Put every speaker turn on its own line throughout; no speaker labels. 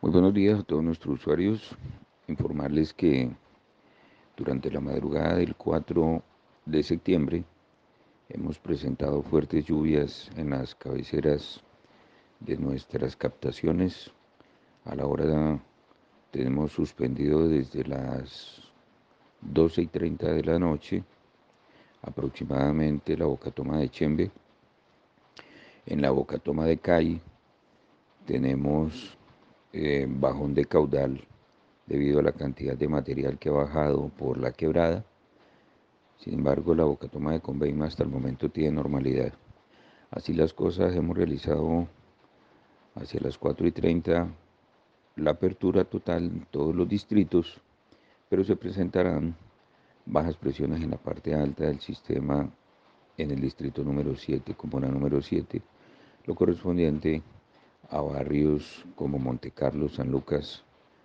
Muy buenos días a todos nuestros usuarios. Informarles que durante la madrugada del 4 de septiembre hemos presentado fuertes lluvias en las cabeceras de nuestras captaciones. A la hora tenemos suspendido desde las 12:30 de la noche aproximadamente la Bocatoma de Chembe. En la Bocatoma de Cay tenemos bajón de caudal debido a la cantidad de material que ha bajado por la quebrada. Sin embargo, la Bocatoma de Conveima hasta el momento tiene normalidad. Así las cosas, hemos realizado hacia las 4:30 la apertura total en todos los distritos, pero se presentarán bajas presiones en la parte alta del sistema en el distrito número 7, comuna número 7, lo correspondiente a barrios como Montecarlo, San Lucas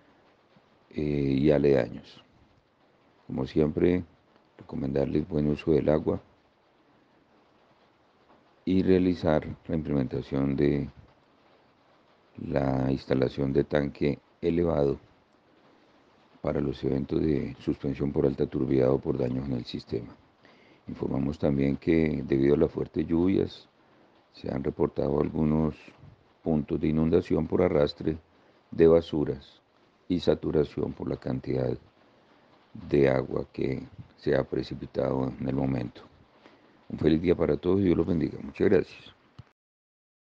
y aledaños. Como siempre, recomendarles buen uso del agua y realizar la implementación de la instalación de tanque elevado para los eventos de suspensión por alta turbidez o por daños en el sistema. Informamos también que debido a las fuertes lluvias se han reportado algunos puntos de inundación por arrastre de basuras y saturación por la cantidad de agua que se ha precipitado en el momento. Un feliz día para todos y Dios los bendiga. Muchas gracias.